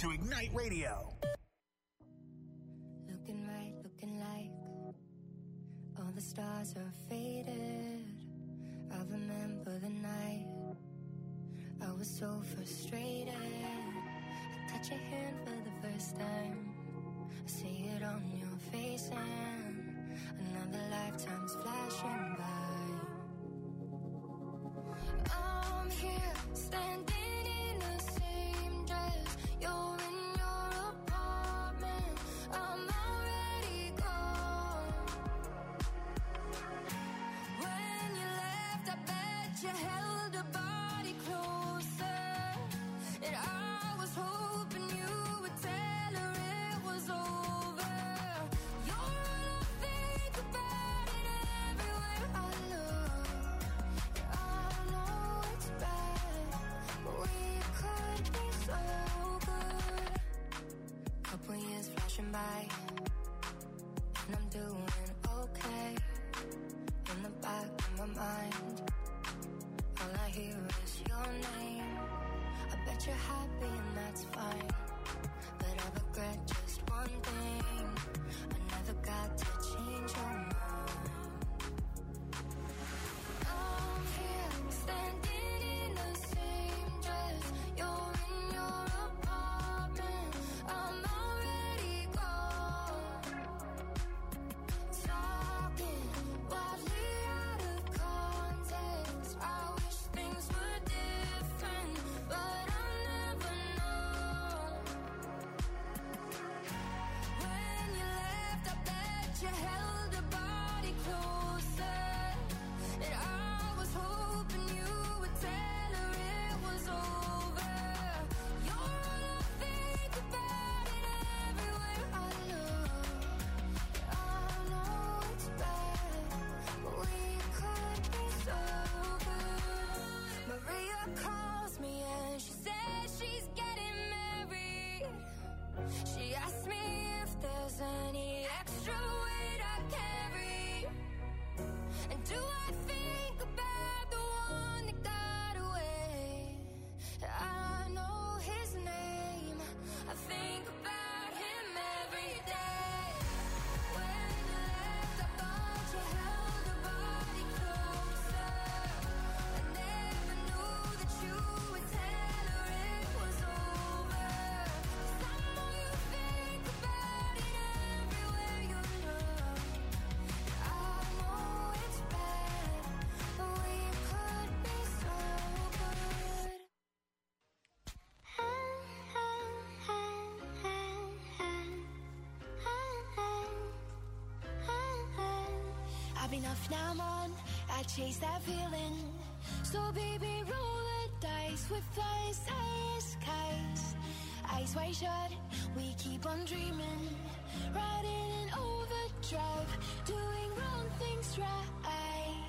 to Ignite Radio. Looking right, looking like all the stars are faded. I remember the night I was so frustrated. I touch your hand for the first time. I see it on your face and another lifetime's flashing by. I'm here standing in the same dress. You're in your apartment. I'm already gone. When you left, I bet you held a body closer. And I was hoping you would tell her it was over. You're all I think about and everywhere I look. I know it's bad, but we could be so good. Couple years flashing by, and I'm doing okay. In the back of my mind, all I hear is your name. I bet you're happy and that's fine, but I regret just one thing. I never got to change your mind. I'm here standing in the same dress. You're in your apartment. I'm already gone. Talking wildly out of context. I wish things were different, but I'll never know. When you left, I bet you held a body closer. And I was hoping you would tell her it was over. You're all I think about and everywhere I look. I know it's bad, but we could be so good. Maria calls me and she says she's getting married. She asked me if there's any extra weight I carry. And do I think about the one that got away? I know his name. I think about him every day. When you left, I thought you held a body closer. I never knew that you would tell her it was over. 'Cause I know you think about it everywhere you look. I know it's bad, but we could be so good. I've been off, now I'm on. I chase that feeling. So baby, roll the dice with us as kites. Eyes wide shut, we keep on dreaming. Riding in overdrive, doing wrong things right.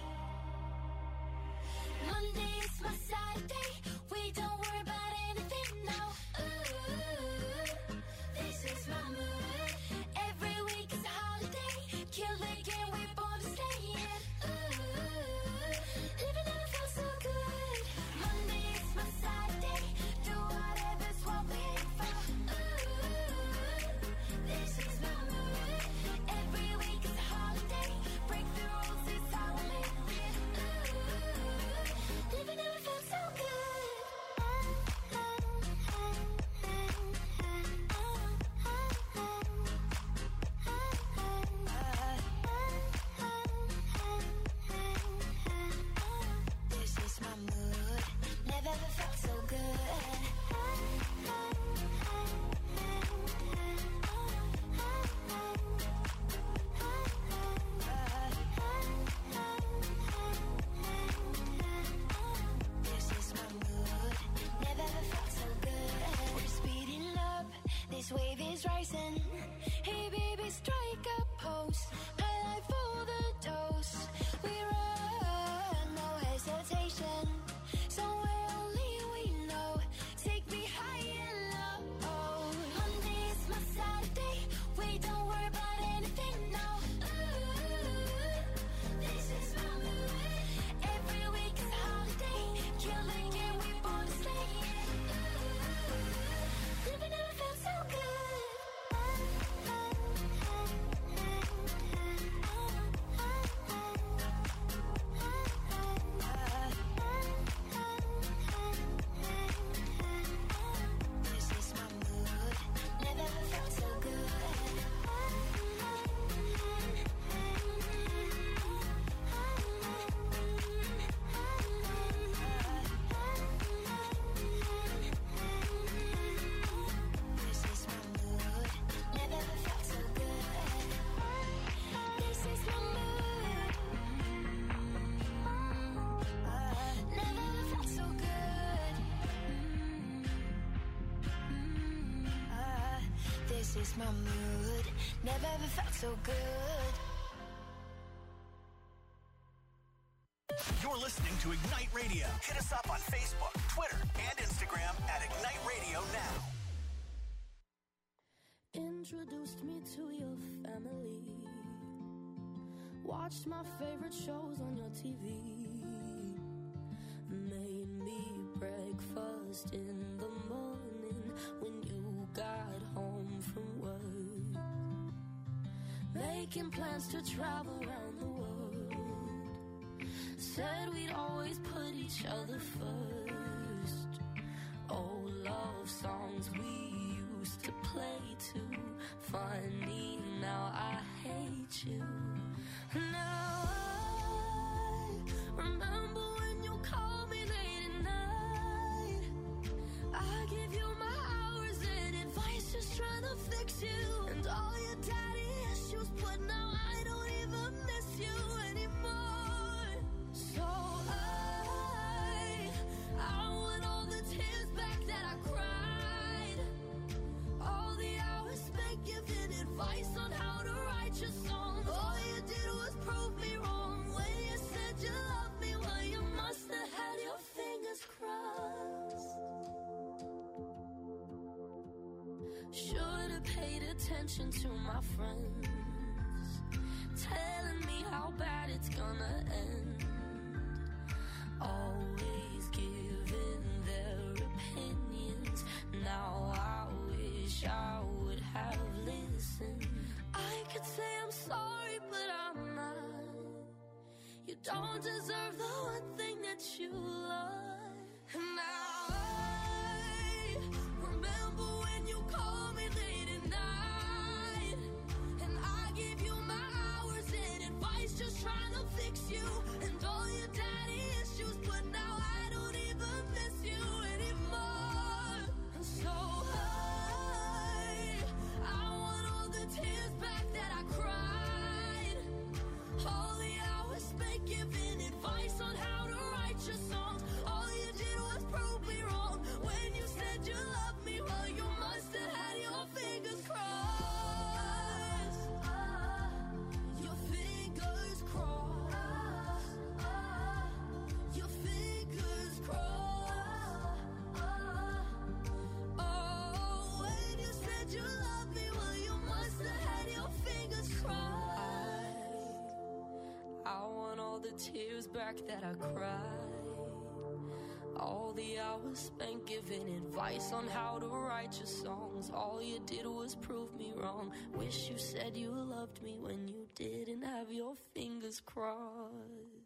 Monday is my Saturday. We don't worry about anything now. Ooh, this is my mood. Every week is a holiday. Kill the game, we're born to stay. Ooh, living never felt so good. Monday is my Saturday. Do whatever's what we aim for. Ooh, this is my mood. Every week is a holiday. Break the rules, it's how we live it. Ooh, living never felt so good. This is my mood. Never ever felt so good. This is my mood. Never ever felt so good. We're speeding up. This wave is rising. Hey baby, strike a pose. Highlight for the dose. We run, no hesitation. Somewhere only we know. Take me high and low. Monday is my Saturday. We don't worry about anything now. Ooh, this is my mood. Every week is a holiday. Kill the game, we born to stay. Ooh, living never felt twist my mood. Never ever felt so good. You're listening to Ignite Radio. Hit us up on Facebook, Twitter, and Instagram at Ignite Radio Now. Introduced me to your family. Watched my favorite shows on your TV. Made me breakfast in the morning when you got home from work. Making plans to travel around the world. Said we'd always put each other first. Old love songs we used to play too. Funny, now I hate you. Now I remember when you called me late at night. I give you my hours and advice, just trying to fix you. And all your daddy issues, but now I don't even miss you anymore. So I want all the tears back that I cried. All the hours spent giving advice on how to write your songs. All you did was prove me wrong when you said you loved me. Well, you must have had your fingers crossed. Should have paid attention to my friends, telling me how bad it's gonna end. Always giving their opinions. Now I wish I would have listened. I could say I'm sorry, but I'm not. You don't deserve the one thing that you love. And now I remember when you called me late at night. And I gave you my hours and advice, just trying to fix you. And all your daddy issues, but now I don't even miss you anymore. So I want all the tears back that I cried. All the hours spent giving advice on how to write your songs. All you did was prove me wrong when you said you loved me. Well, you must have had your fingers crossed. Your fingers crossed. Your fingers crossed. Oh, when you said you loved me, well, you must have had your fingers crossed. I want all the tears back that I cried. All the hours spent giving advice on how to write your songs. All you did was prove me wrong. Wish you said you loved me when you didn't have your fingers crossed.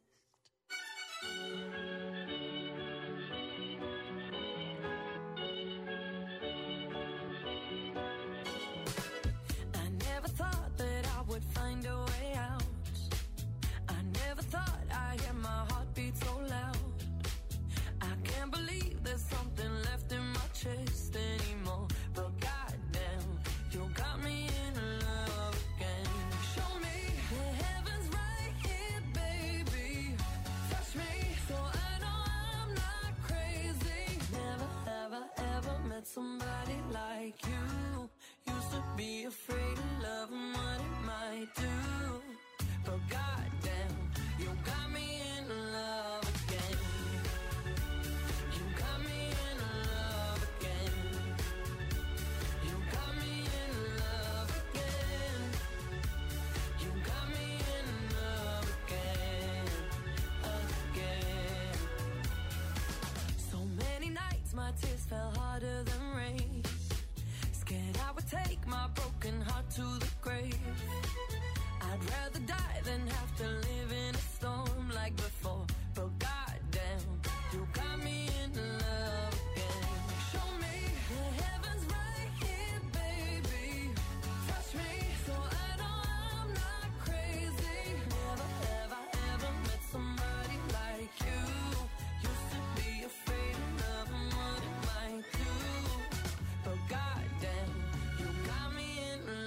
I never thought that I would find a way out. I never thought I'd hear my heartbeat so loud. I can't believe there's something left in my chest anymore. But goddamn, you got me in love again. Show me the heavens right here, baby. Touch me so I know I'm not crazy. Never, ever, ever met somebody like you. Used to be afraid of love and what it might do. But goddamn, you got me in love again. You got me in love again. You got me in love again. You got me in love again, again. So many nights my tears fell harder than rain. Scared I would take my broken heart to the grave. I'd rather die than have to live in a storm like before. But goddamn, you got me in love again. Show me the heavens right here, baby. Touch me so I know I'm not crazy. Never, ever, ever met somebody like you. Used to be afraid of love and what it might do. But goddamn, you got me in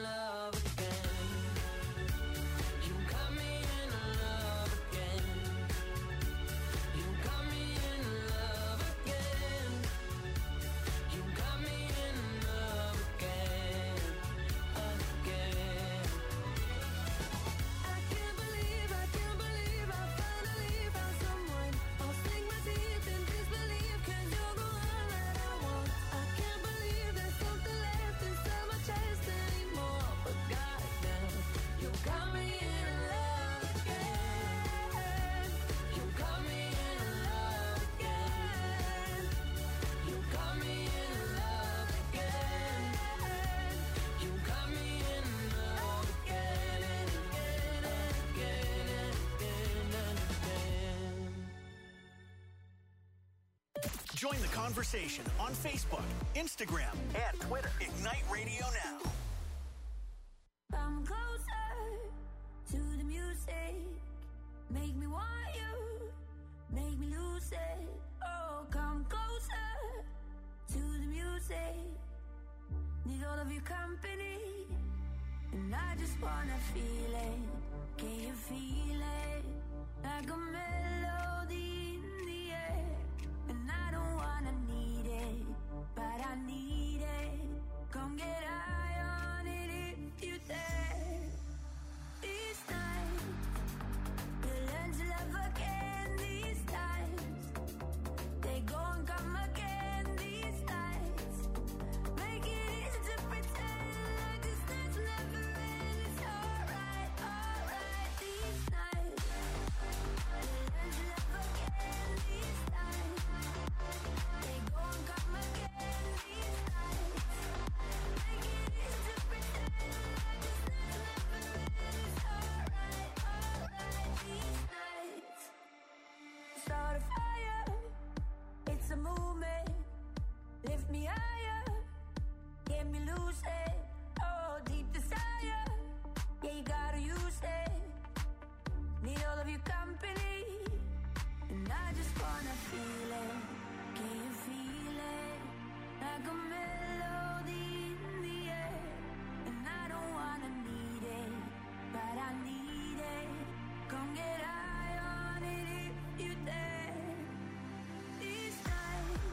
Join the conversation on Facebook, Instagram, and Twitter. Ignite Radio Now. Come closer to the music. Make me want you. Make me lose it. Oh, come closer to the music. Need all of your company. And I just wanna feel it. Can you feel it? Like a melody in the air. And I don't wanna need it, but I need it. Come get high on it if you dare. These nights, we'll learn to love again. These times, they go and come again. These nights, make it easy to pretend like this night's never end. It's alright, alright. These nights, we'll learn to love again. These times, they go and come again. These nights, make it easy to pretend like this night's never end. It's alright, alright. These nights, start a fire. It's a movement. Lift me higher. Get me loose it. Oh, deep desire. Yeah, you gotta use it. Need all of your company. And I just wanna feel it. Can you feel it? Like a melody in the air. And I don't wanna need it, but I need it. Come get high on it if you dare. These nights,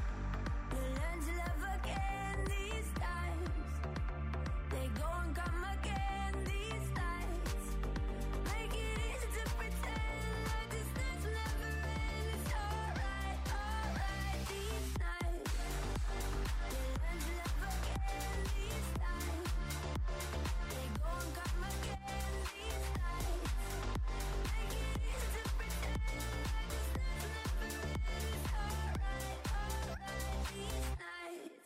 we'll learn to love again. These times, they go and come again. These nights, make it easy to pretend like this night's never end. It's alright, alright. These nights, we'll learn to love again. These times, they go and come again. These nights, make it easy to pretend like this night's never end. It's alright, alright. These nights.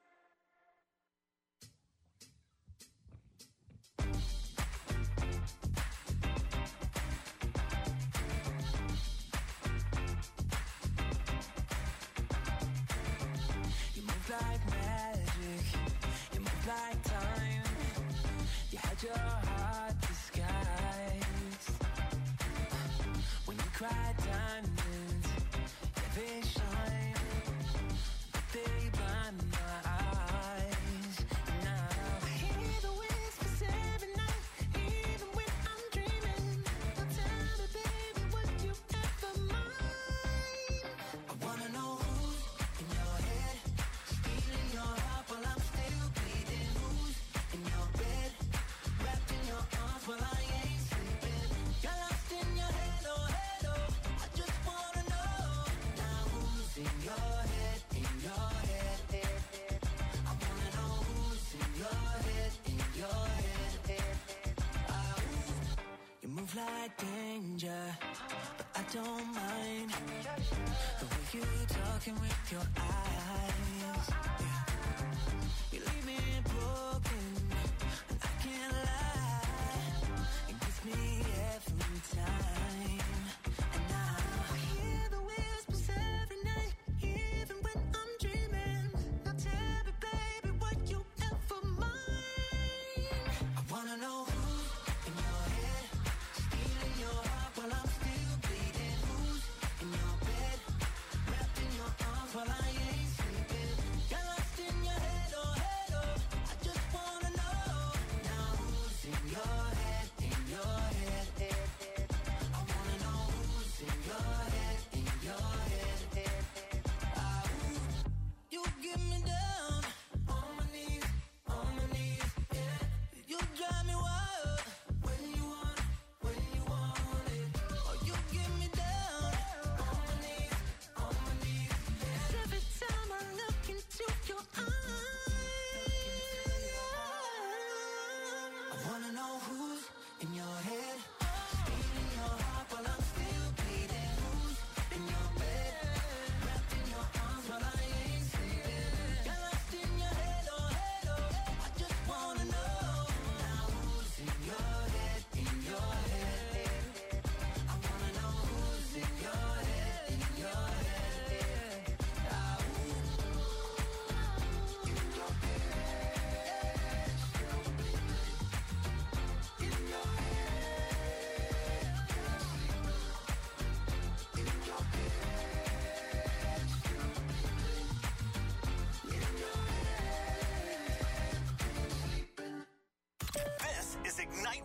You move like magic, you move like time. You had your heart disguised. When you cry diamonds, yeah, they shine, but they blind my eyes. Now I hear the whispers every night, even when I'm dreaming. Now tell me, baby, would you ever mind? I wanna know who's in your head, stealing your heart while I'm still bleeding. Who's in your bed, wrapped in your arms while I ain't sleeping. You're lost in your head, oh, I just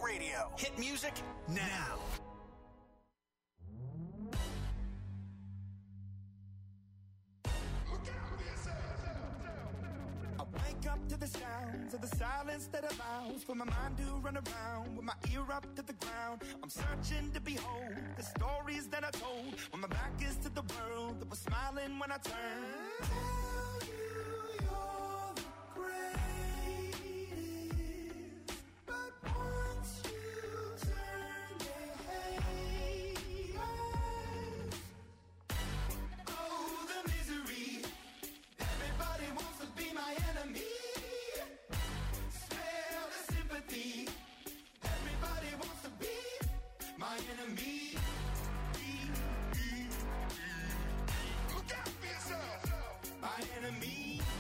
Radio. Hit music now. I wake up to the sounds of the silence that allows for my mind to run around with my ear up to the ground. I'm searching to behold the stories that I told when my back is to the world that was smiling when I turned. Tell you you're the greatest, but once you turn, they hate us. Oh, the misery. Everybody wants to be my enemy. Smell the sympathy. Everybody wants to be my enemy. Look out for yourself. My enemy.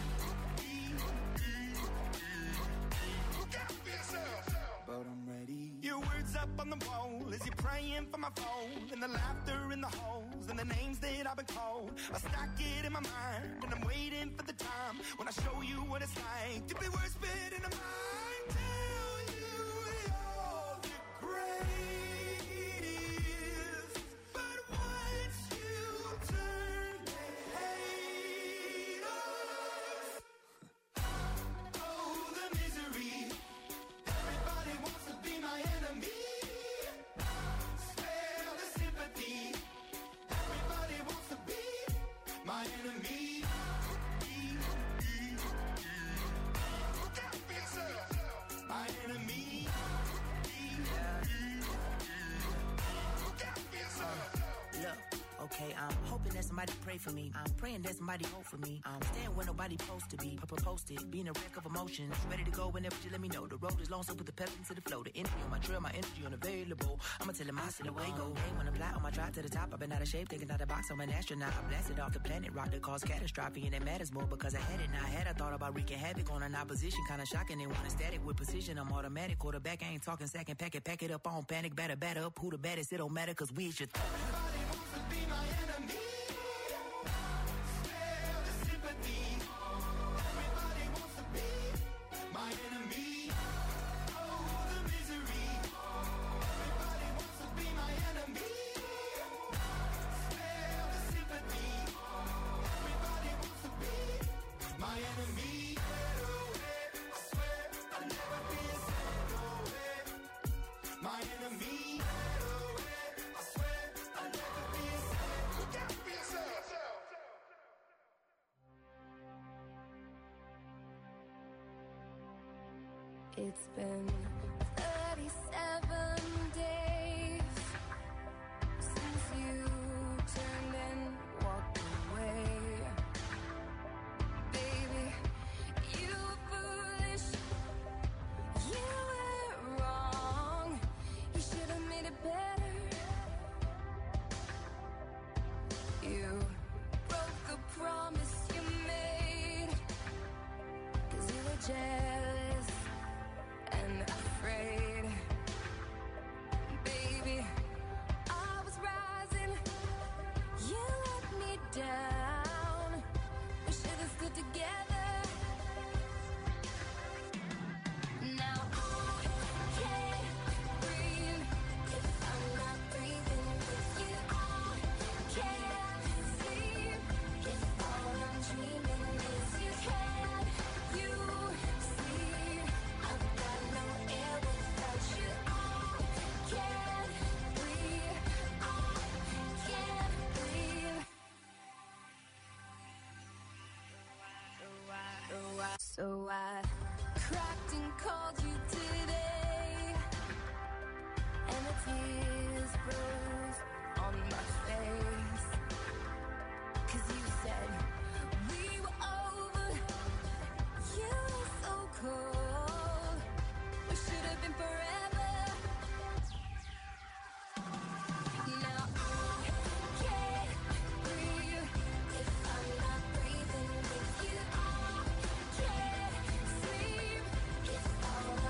Look out for yourself. But I'm ready. Your words up on the wall as you're praying for my phone, and the laughter in the halls, and the names that I've been called. I stack it in my mind, and I'm waiting for the time when I show you what it's like to be worse fit in a mind. Tell you you're the greatest, but once you turn, they hate us. Oh, the misery. Everybody wants to be my enemy. Spare the sympathy. Everybody wants to be my enemy. Look out for yourself. My enemy. Look out for yourself. Look, okay, I'm hoping that somebody pray for me. I'm praying that somebody hope for me. I'm staying where nobody supposed to be. Posted, being a wreck of emotions. Ready to go whenever you let me know. The road is long, so put the pep into the flow. The energy on my trail, my energy unavailable. I'ma tell him I see the way go. Hey, when I'm fly on my drive to the top, I've been out of shape, thinking out the box. I'm an astronaut. I blasted off the planet rock that caused catastrophe, and it matters more because I had it. Now I had a thought about wreaking havoc on an opposition, kind of shocking. They want a static with precision. I'm automatic. Quarterback, I ain't talking second pack it up on panic. Batter up. Who the baddest? It don't matter because we should. Everybody wants to be my enemy. Spare the sympathy. Everybody wants to be my enemy. Oh, the misery. Everybody wants to be my enemy. Spare the sympathy. Everybody wants to be my enemy. I swear I'll never be a my enemy. I swear I'll never be a look out for yourself. It's been 37 days since you turned and walked away. Baby, you were foolish. You were wrong. You should have made it better. You broke the promise you made, 'cause you were jealous and afraid. Baby, I was rising, you let me down. We should have stood together. Now I can't breathe if I'm not breathing with you. I can't sleep if all I'm dreaming is you. Can you see? I've got no air without you. I can't breathe. I can't breathe. So I cracked and called you today, and the tears froze on my face. 'Cause you said we were over. You were so cold. We should have been forever. Now I can't breathe if I'm not breathing with you. I can't sleep if all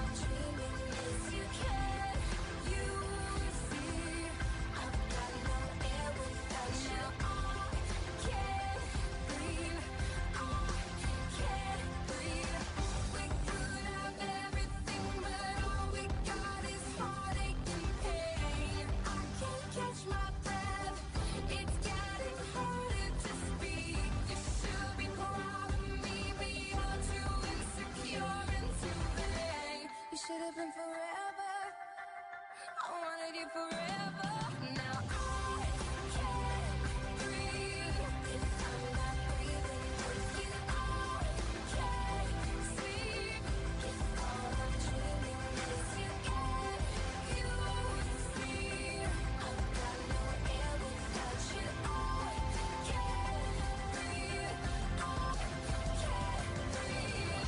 it forever. Now I can't breathe if I'm not breathing with you. I can't sleep if all I'm dreaming is you. Can't you see? I've got no air without you. I can't breathe. I can't breathe.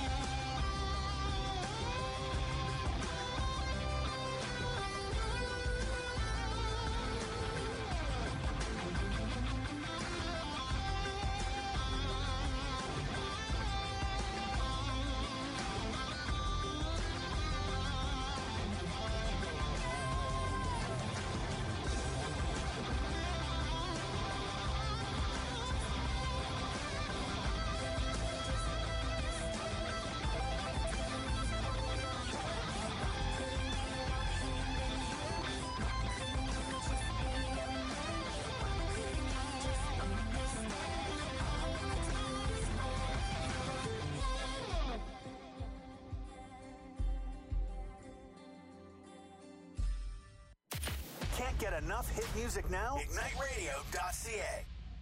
Can't get enough hit music now? IgniteRadio.ca.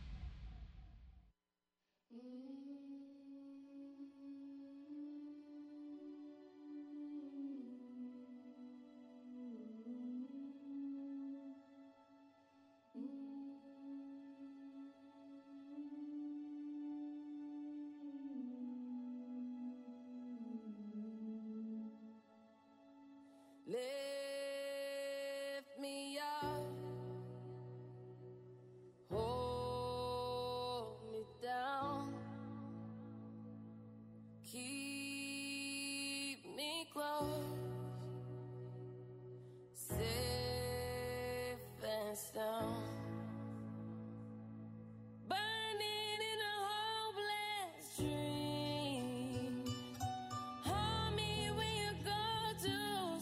Lift me up, hold me down, keep me close, safe and sound. Burning in a hopeless dream. Hold me when you go to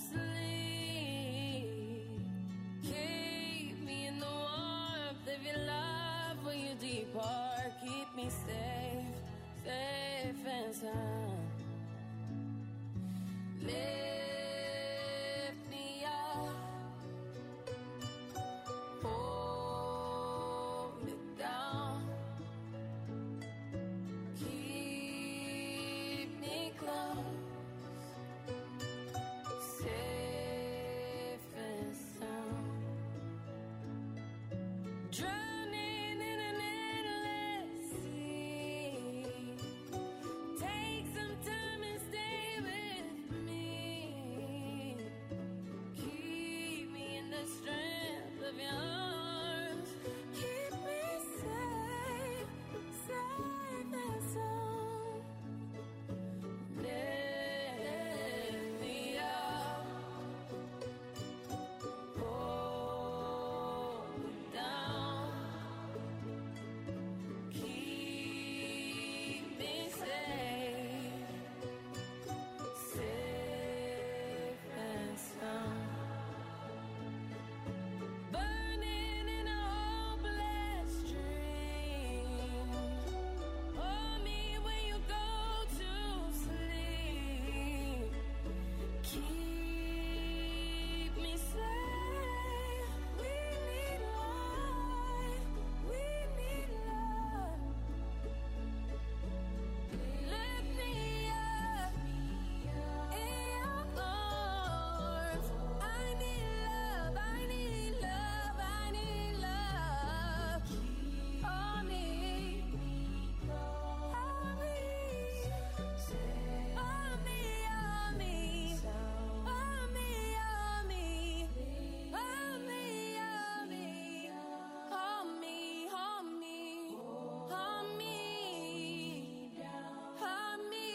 sleep. Keep me in the warmth of your love when you depart. Keep me safe, safe and sound. Lift me up, hold me down, keep me close, safe and sound. Drowning in an endless sea. Take some time and stay with me. Keep me in the strength of your arms. Keep me safe, safe and sound. Lift me up, hold me down, keep me safe, safe and sound. Burning in a hopeless dream. Hold me when you go to sleep. Keep me safe. We need life. We need love. Lift me up in your arms. I need love. I need love. I need love. Hold me. Hold me. Hold me. Hold me. Hold me. Hold me. Hold me. Hold me. Hold me. Hold me. Hold me.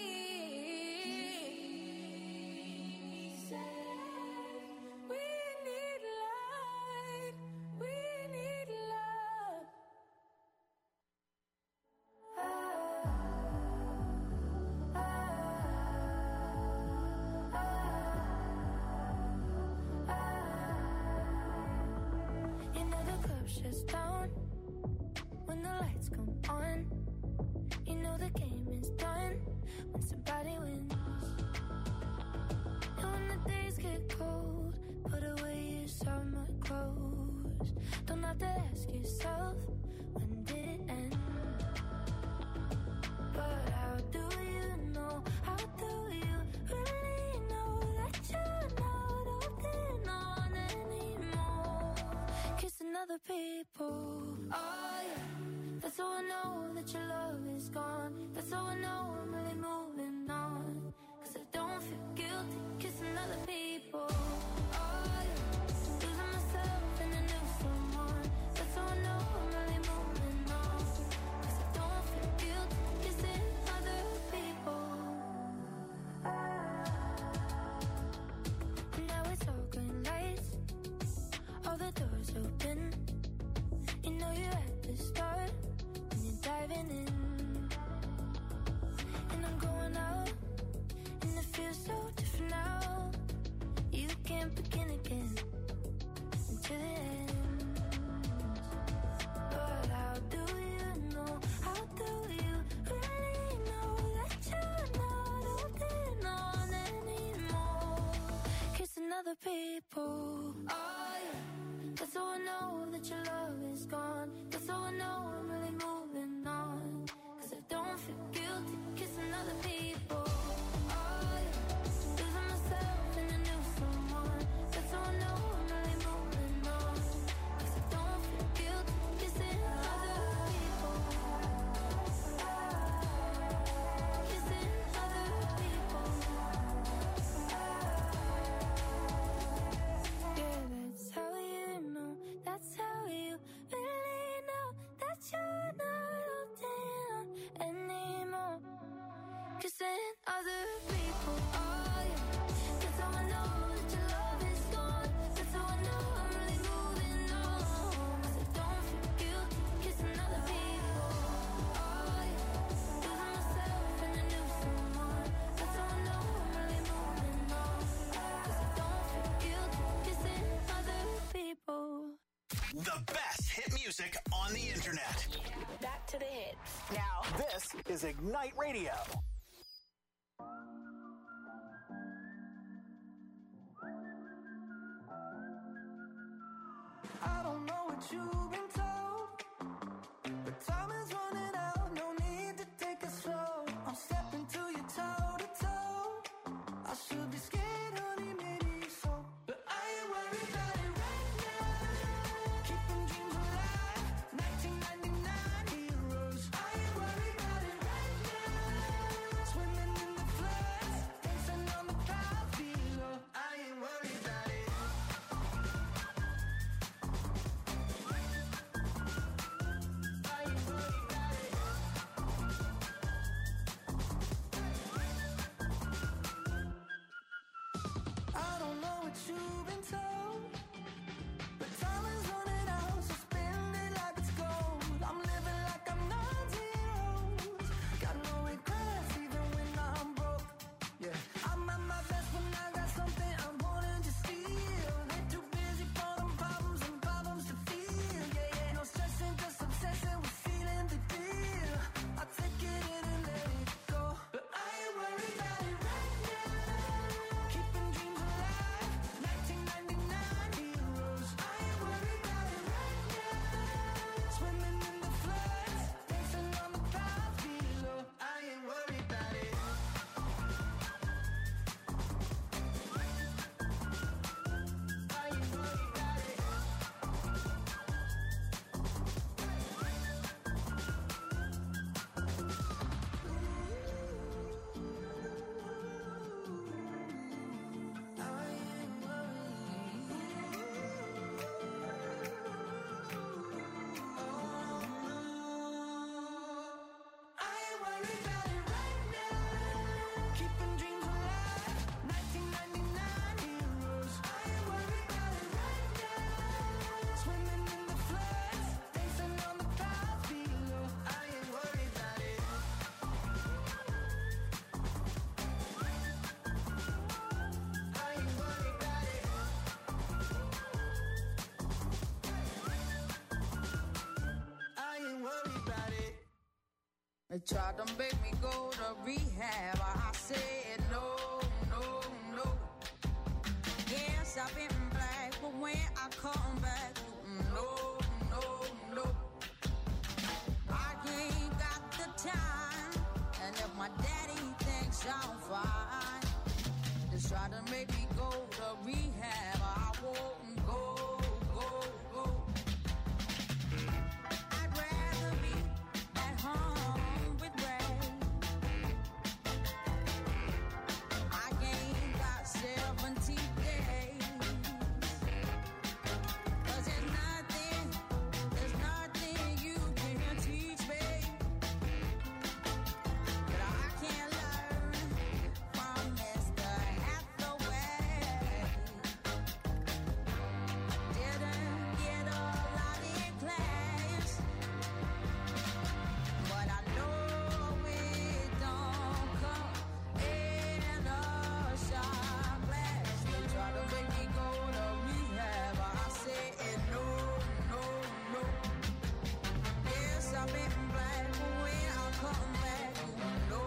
We need light. We need love. You know the club shuts down when the lights come on. You know the game is done when somebody wins. And when the days get cold, put away your have to ask yourself, when did it end? But how do you know? How do you really know that you're not holding on anymore? Kissing other people. Oh yeah, that's how I know that your love is gone. That's how I know I'm really moving on. 'Cause I don't feel guilty kissing other people. Oh yeah, losing myself in a new someone. That's how I know I'm really moving on. 'Cause I don't feel guilty kissing other people. And now it's all green lights, all the doors open. You know you're at the start when you're diving in. And I'm going out, and it feels so different now. You can't begin again until the end. But how do you know? How do you really know that you're not holding on anymore? Kissing other people. Oh yeah, that's how I know that your love is gone. That's how I know I'm really moving on. 'Cause I don't feel guilty kissing other people. Oh yeah, losing myself in a new someone. That's how I know I'm really moving on. 'Cause I don't feel guilty kissing other people. Kissing other people. Yeah, that's how you know. That's how you really know that you're not holding on anymore. Kissing other people. Oh yeah, that's how I know that your love is gone. That's how I know I'm really moving on. 'Cause I don't feel guilty kissing other people. Oh yeah, losing myself in a new someone. That's how I know I'm really moving on. 'Cause I don't feel guilty kissing other people. The best hit music on the internet. Back to the hits. Now, this is Ignite Radio. I don't know what you've been told, but time is running out. No need to take it slow. I'm stepping to you toe to toe. I should be scared, honey, maybe so, but I ain't worried about it right now. Keeping dreams alive, 1999 heroes. I ain't worried about it right now. Swimming in the floods, dancing on the clouds below. I ain't worried about it. I don't know what you've been told, but time is running out, so spend it like it's gold. I'm living like I'm not zeros. Got no regrets even when I'm broke. Yeah, I'm at my best when I got something I wanted to steal. Ain't too busy for them problems and problems to feel. Yeah, yeah, no stressing, just obsessing with feeling the deal. I take it in and let it go, but I ain't worried about it right now. Keeping dreams alive, 1999 heroes. I ain't worried about it right now. Swimming in the floods, dancing on the clouds below. I ain't worried about it. I ain't worried about it. I ain't worried about it right now. Keeping dreams alive, 1999 heroes. I ain't worried about it right now. Swimming in the floods, dancing on the clouds below. I ain't worried about it. I ain't worried about it. I ain't worried about it. They tried to make me go to rehab. I said no, no, no. Yes, I've been black, but when I come back, no, no. my daddy thinks I'm fine. Just try to make me go to rehab. I won't go. I'd rather be at home with Ray. I gained about 70 days. 'Cause there's nothing you can teach me that I can't learn from Mr. Hathaway. Didn't get a lot in class, but I know it don't come in a shot glass. They try to make me go to rehab. I said no. Yes, I've been black, but when I come back, no.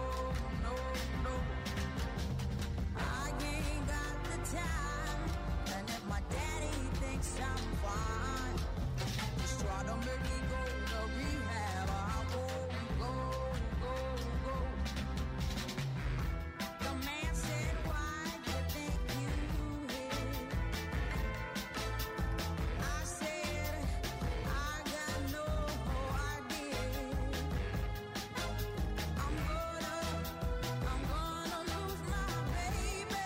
I ain't got the time, and if my daddy thinks I'm fine, just try to make me go to rehab. I won't go. The man said, why you think you hit? I said, I got no idea. I'm gonna lose my baby.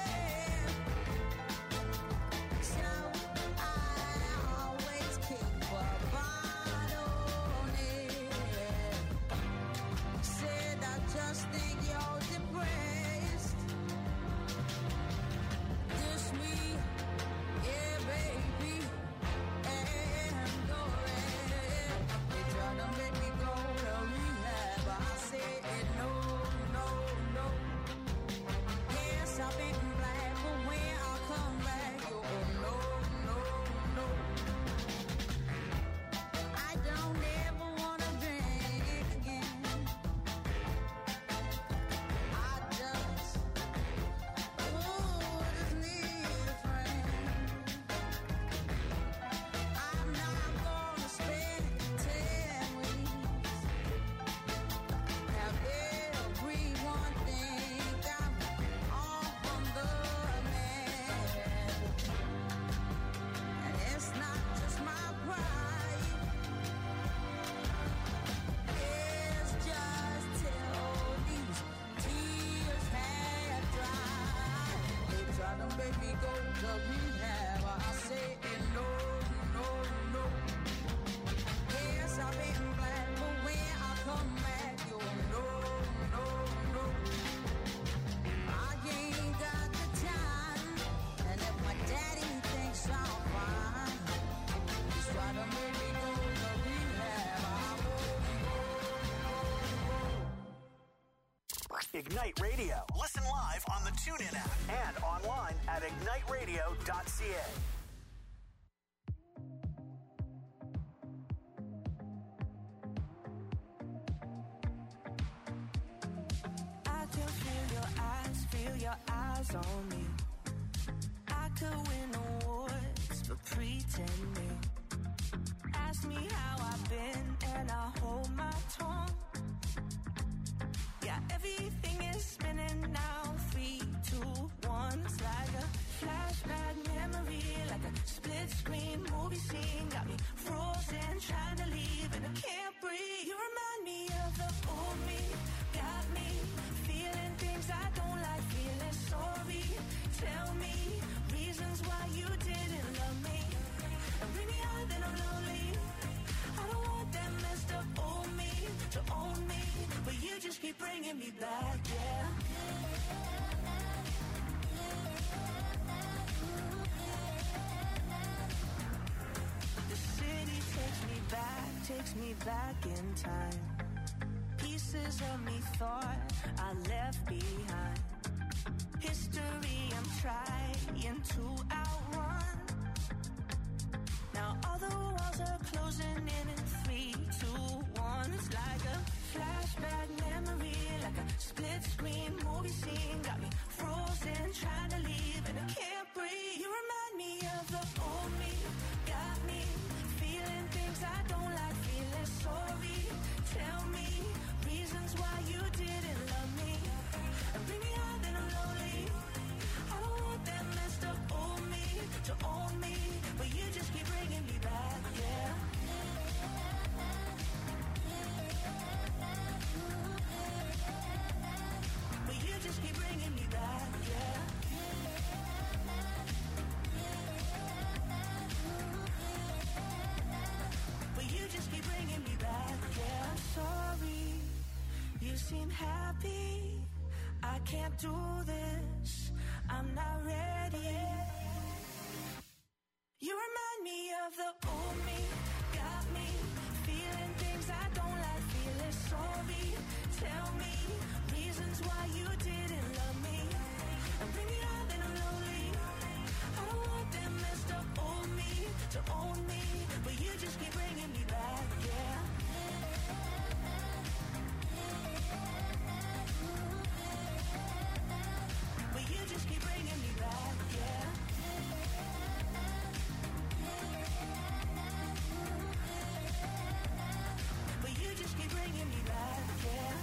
So I always keep a bottle near. Said I just think you're depressed. This me, yeah, baby, and go red. They try to make me go to rehab. I said no. Yes, I've been black, but when I come back, no. I don't ever wanna drink again. I just need a friend. I'm not gonna spend 10 weeks. Have everyone think I'm off from the man. And it's not just my pride. It's just till these tears had dried. They try to make me go to rehab. I say no. Yes, I've been black, but when I come back, no. I ain't got the time, and if my daddy thinks I'm fine, just try to make me go to rehab. I won't go. Ignite Radio. Listen live on the TuneIn app and online at igniteradio.ca. I can feel your eyes on me. I could win awards for pretending. Ask me how I've been and I hold my tongue. Yeah, everything is spinning now. 3, 2, 1. It's like a flashback memory, like a split screen movie scene. Got me frozen, trying to leave, and I can't breathe. You remind me of the old me. Got me feeling things I don't like, feeling sorry. Tell me reasons why you didn't love me. And bring me out, then I'm lonely. I don't want that messed up old me to own me, but you just keep bringing me back, yeah. The city takes me back in time. Pieces of me thought I left behind. History I'm trying to outrun. Now all the walls are closing in 3, 2, 1. It's like a flashback memory, like a split screen movie scene. Got me frozen, trying to leave, and I can't breathe. You remind me of the old me. Got me feeling things I don't like, feeling sorry. Tell me reasons why you didn't love me. can't do this. I'm not ready. You remind me of the old me. Got me feeling things I don't like. Feeling sorry. Tell me reasons why you didn't love me. And bring me out that I'm lonely. I don't want that messed up old me to own me, but you just keep bringing me back, yeah. But you just keep bringing me back, yeah. But you just keep bringing me back, yeah.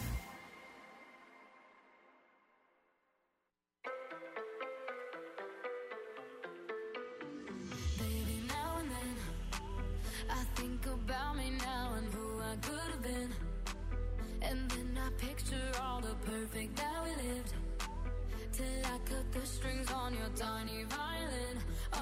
Baby, now and then I think about me now and who I could have been. And then I picture all the perfect that we lived. Till I cut the strings on your tiny violin.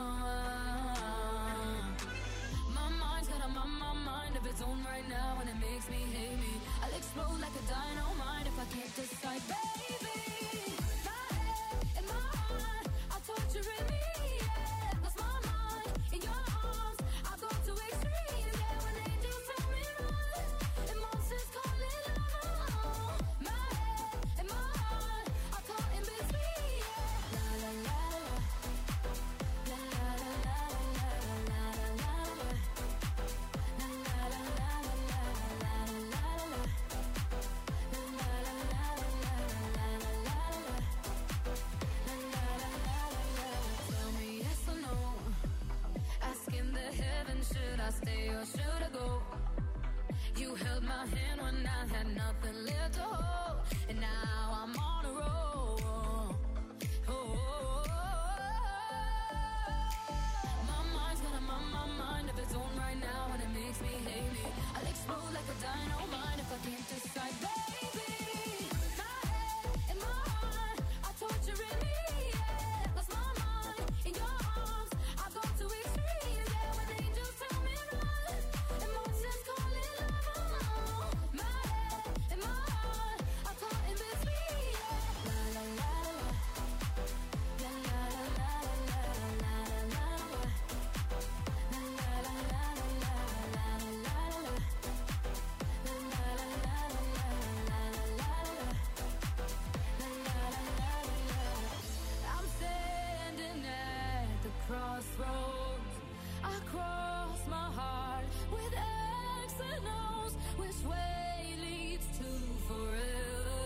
My mind's got a mind of its own right now, and it makes me hate me. I'll explode like a dynamite if I can't decide, baby. My head and my heart are torturing me. Yeah, lost my mind in your arms. I go to extremes. Yeah, when angels tell me run, and monsters call it love. My head and my heart are caught in between. Yeah, la la la la la la la la la la la. Tell me yes or no. Asking the heavens, should I stay or should I go? You held my hand when I had nothing left to hold, and now I'm on a roll. My mind's got a mind of its own right now, and it makes me hate me. I'll explode like a dynamite if I can't decide, baby. My head and my heart are torturing me. Yeah, lost my mind in your arms. I go to extremes. Yeah, when angels tell me run, and monsters call it love. My head and my heart are caught in between. Yeah, la la la la la la la la la la la. I'm standing at the crossroads. I cross my heart with X and O's. Which way leads to forever?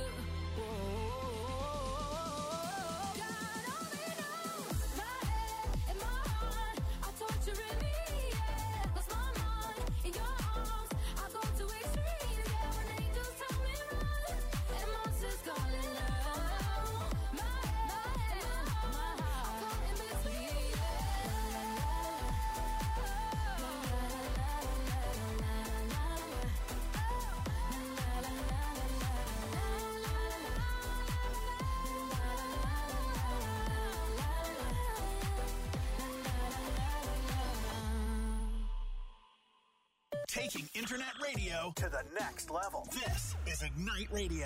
God only knows. My head and my heart are torturing me. Yeah, lost my mind in your arms. I go to extremes. Yeah, when angels tell me run, and monsters call it love. My head and my heart are caught in between. Taking internet radio to the next level. This is Ignite Radio.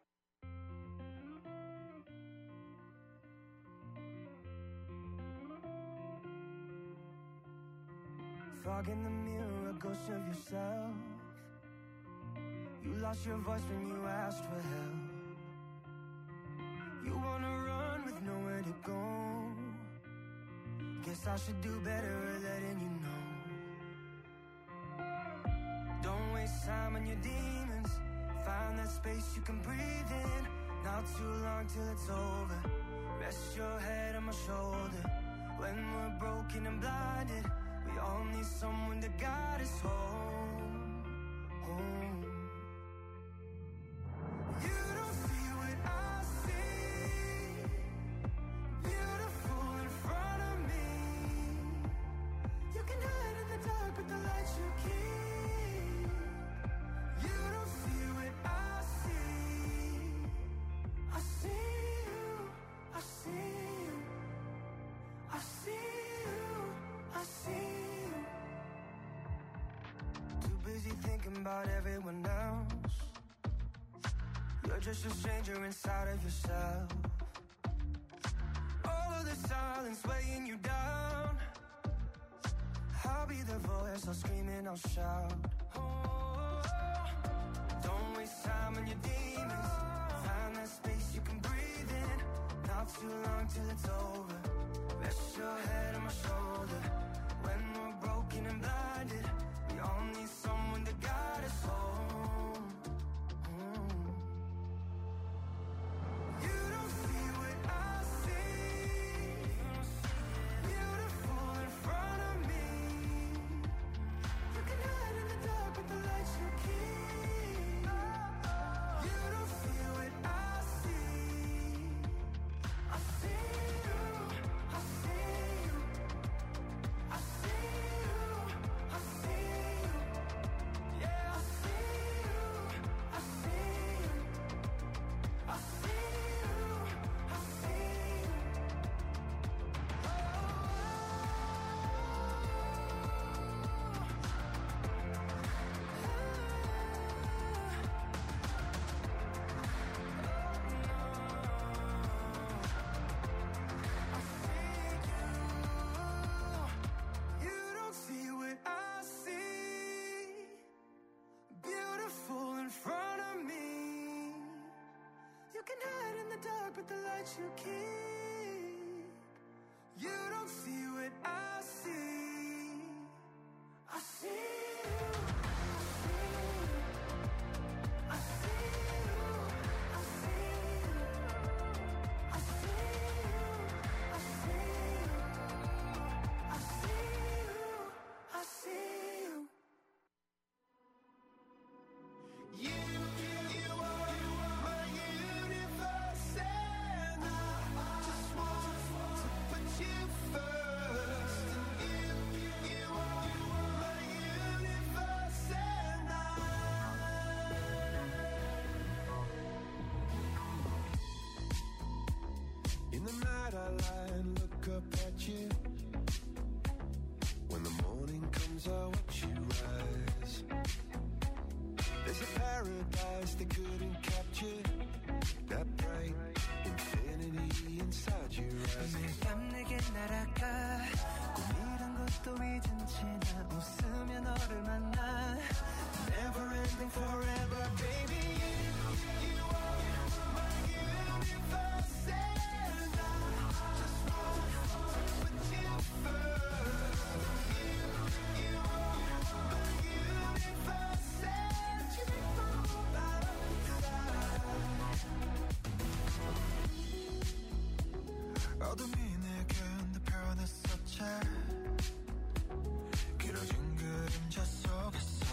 Fog in the mirror, a ghost of yourself. You lost your voice when you asked for help. You wanna run with nowhere to go. Guess I should do better at letting you know. Don't waste time on your demons. Find that space you can breathe in. Not too long till it's over. Rest your head on my shoulder. When we're broken and blinded, we all need someone to guide us home, home. You don't see what I see. Beautiful in front of me. You can hide in the dark with the lights you keep. You don't see what I see. I see you, I see you. I see you, I see you. Too busy thinking about everyone else. You're just a stranger inside of yourself. All of the silence weighing you down. I'll be the voice, I'll scream and I'll shout. Oh, don't waste time on your demons. Find that space you can breathe in. Not too long till it's over. Rest your head on my shoulder. When we're broken and blinded, we all need someone to guide us home. You don't see what I see. Beautiful in front of me. You can hide in the dark with the lights you keep. You don't see what I see. I see you, I see you. I see you, I see you. Yeah, I see you, I see you. I see you, I see you. You don't see what I see. Beautiful in front of me. You can hide in the dark with the lights you keep. You don't see what I see. I see you. I see you. I see you. I see you. I see you. I see you. I see you. You are my universe, and I just want to put you first. You are my universe, and in the night I lie and look up at you. When the morning comes I watch you rise. There's a paradise they couldn't capture. That bright infinity inside your eyes. 매일 밤 내게 날아가. 꿈이란 것도 잊은 채 나 웃으며 너를 만나. Never ending forever, baby. You are my universe, and I just want to put you first. You are my universe, and you make my whole life inside. 어둠이 내겐 더 변했었지. 길어진 그림자 속에서.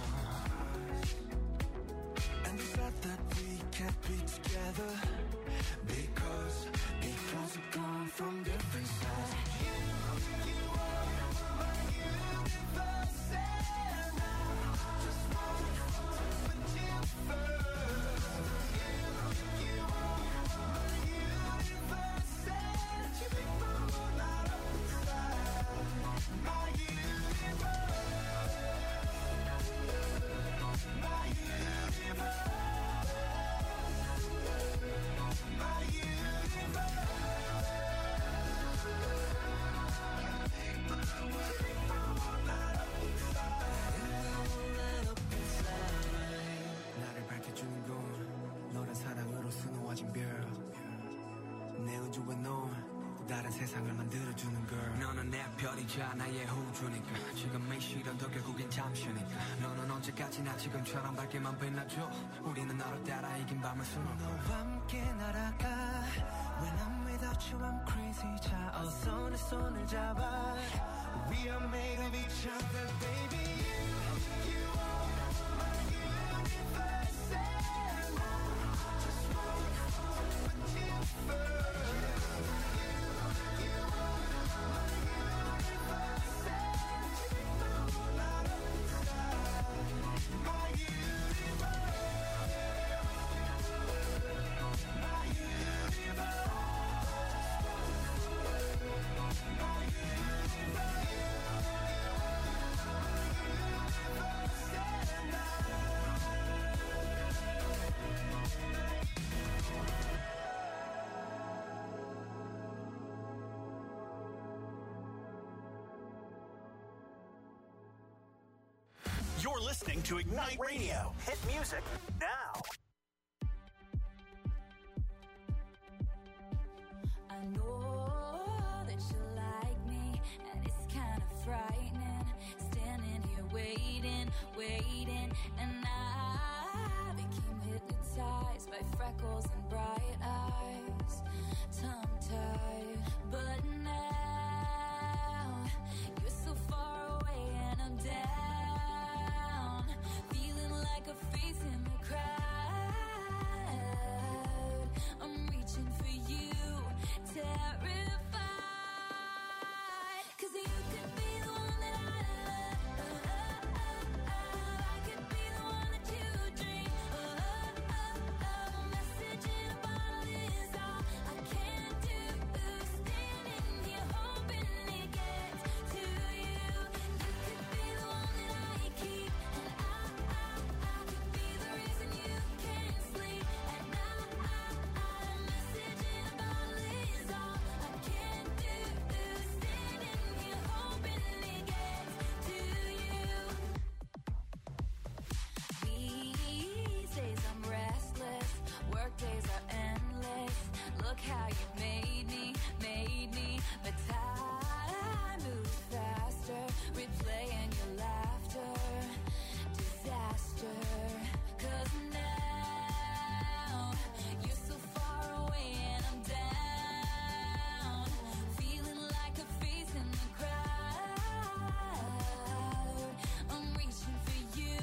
And you said that we can't be together because peoples have gone from different sides. You are my universe, and I just want to put you first. You are my universe, and you make my whole life inside. My universe, my universe, my universe. 나를 밝혀주는 건 너란 사랑으로 수놓아진 별. 내 우주에 넌 다른 세상을 만들어주는 걸. 너는 내 별이자 나의 우주니까. 지금 이 시련도 결국엔 잠시니까. 너는 언제까지나 지금처럼 밝게만 빛나줘. 우리는 너를 따라 이긴 밤을 수놓고. 너와 함께 날아가. When I'm without you I'm crazy. 자 어서 내 손을 잡아. We are made of each other, baby. You are my universe, and I just want to put you first. You are my universe, and you make my whole life inside. My universe, my universe, my universe. listening to Ignite Radio. Hit music now. I know that you like me, and it's kind of frightening. Standing here waiting, and I became hypnotized by freckles and bright eyes, tongue-tied. But now you're so far away, and I'm down, feeling like a face in the crowd. I'm reaching for you, terrified, 'cause you could be the one that I love. I could be the one that you dream. A message in a bottle is all I can do. Standing here hoping it gets to you. You could be the one that I keep, and I could be the reason you can't sleep at night. A message in a bottle is all I can do. Standing here hoping it gets to you. These days I'm restless, work days are endless. Look how you made me, but time moves faster, replaying your laughter, disaster. 'Cause now you're so far away, and I'm down, feeling like a face in the crowd. I'm reaching for you,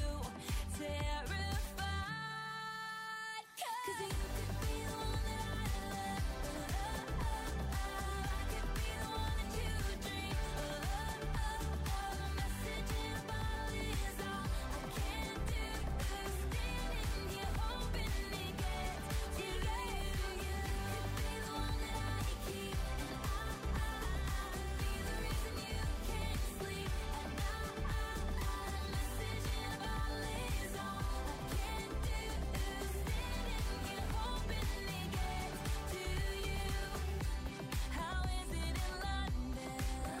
terrified, 'cause you could be the one that I love. I could be the one that you dream. A message in a bottle is all I can do. Standing here hoping it gets to you. You could be the one that I keep, and I could be the reason you can't sleep at night. A message in a bottle is all I can do. Standing here hoping it gets to you. How is it in London?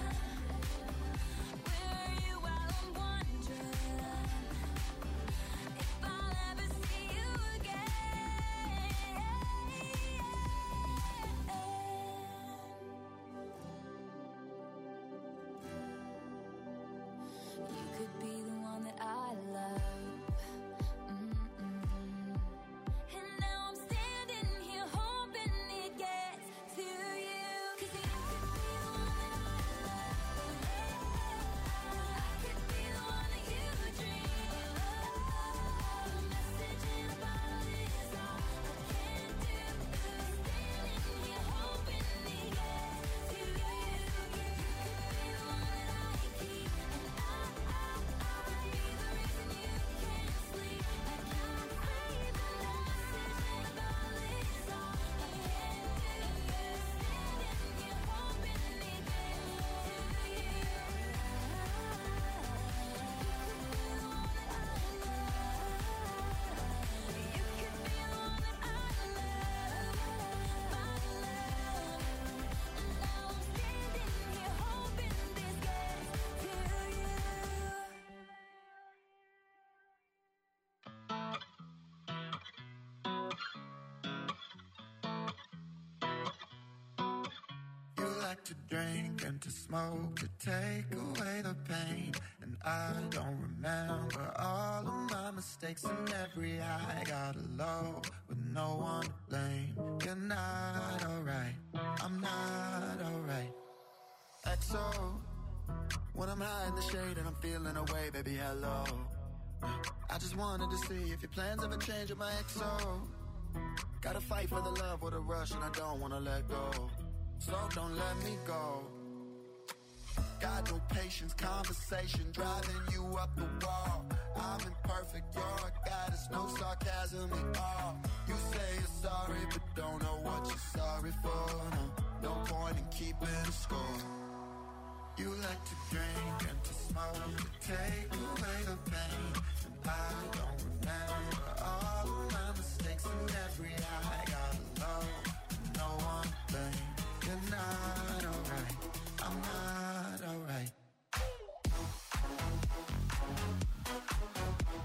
Where are you while I'm wondering if I'll ever see you again? You could be the one that I love. And now I'm standing here hoping it gets to you. 'Cause you could be the one that I love. I could be the one that you dream. A message in a bottle is all I can do. Standing here hoping it gets to you. You could be the one that I keep, and I could be the reason you can't sleep at night. A message in a bottle is all I can do. Standing here hoping it gets to you. You could be the one that I love. You could be the one that I love, my love. And now I'm standing here hoping this gets to you. You like to drink and to smoke to take away the pain. And I don't remember all of my mistakes, and every high got a low with no one to blame. You're not alright, I'm not alright. XO, when I'm high in the shade and I'm feeling away, baby, hello. I just wanted to see if your plans ever change with my XO. Gotta fight for the love with a rush, and I don't wanna let go. So don't let me go. Got no patience, conversation driving you up the wall. I'm imperfect, you're a goddess, no sarcasm at all. You say you're sorry, but don't know what you're sorry for. No point in keeping score. You like to drink and to smoke to take away the pain. And I don't remember all of my mistakes, and every high got low, no one to blame. You're not alright, I'm not alright.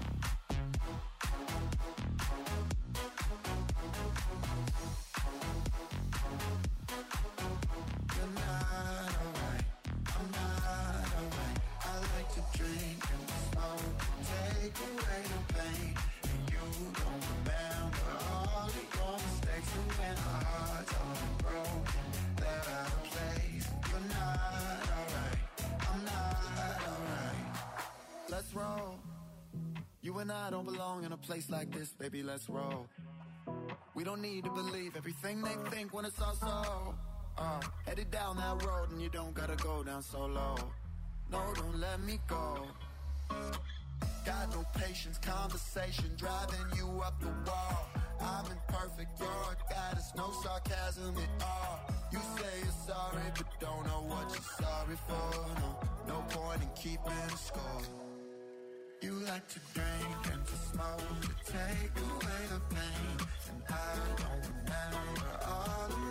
and I don't belong in a place like this, baby, let's roll. We don't need to believe everything they think when it's all so. Headed down that road and you don't gotta go down so low. No, don't let me go. Got no patience, conversation driving you up the wall. I'm imperfect, you're a goddess, no sarcasm at all. You say you're sorry, but don't know what you're sorry for. No point in keeping score. You like to drink and to smoke to take away the pain, and I don't remember all of